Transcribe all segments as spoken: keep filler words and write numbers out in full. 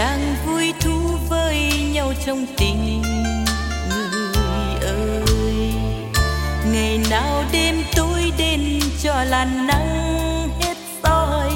đang vui thú với nhau trong tình người ơi. Ngày nào đêm tối đến cho làn nắng hết soi,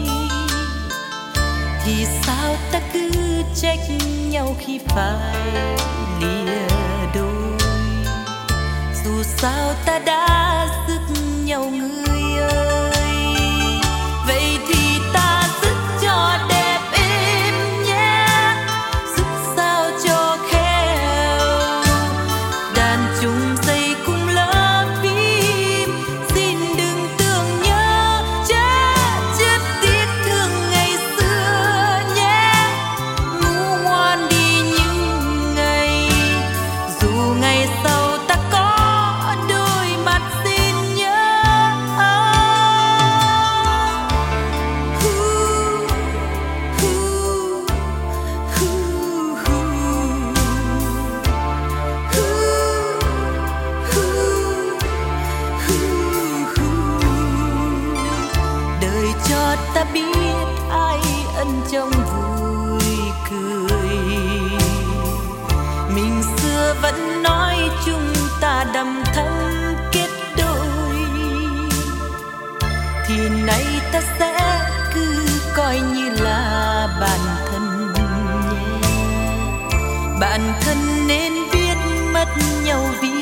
thì sao ta cứ trách nhau khi phải lìa đôi. Dù sao ta đã giúp nhau người ơi, vậy thì ta giúp cho đẹp êm nhé, giúp sao cho khéo. Đàn chung dây cùng lớp phim, xin đừng tưởng nhớ chớ chết tiếc thương ngày xưa nhé. Ngủ ngoan đi những ngày, dù ngày sau ta có đôi mặt xin nhớ. Đời cho ta biết ai ân trong vui cười, mình xưa vẫn nói chúng ta đầm thắm kết đôi, thì nay ta sẽ cứ coi như là bạn thân nhé. Bạn thân nên biết mất nhau vì